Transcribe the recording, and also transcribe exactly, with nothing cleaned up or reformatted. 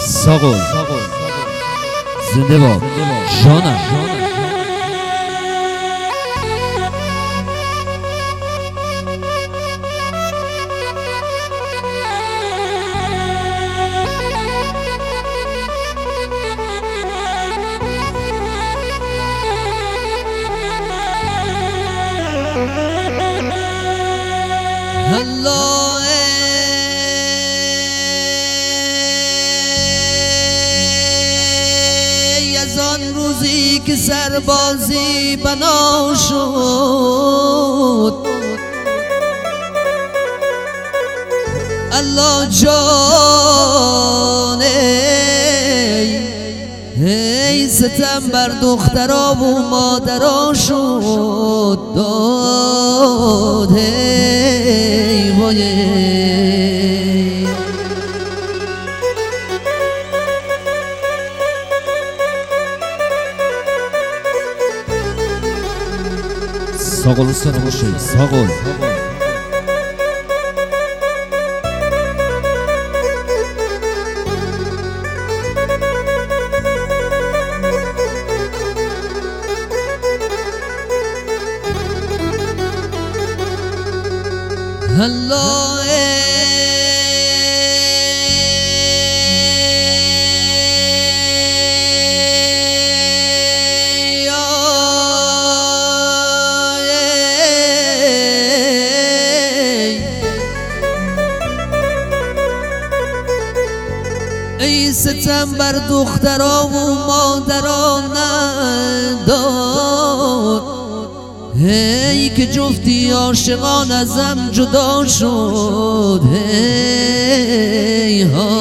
ساقل زنده باد جانم. الله ای از آن روزی که سربازی بنا شد، الله جان ای ستم بر دخترا و مادرا شد داد ای وای ساقل سنه باشه ساقل. الله ای ستم بر دخترا و مادران نداد، ای که جفتی عاشقان ازم جدا شد، ای ها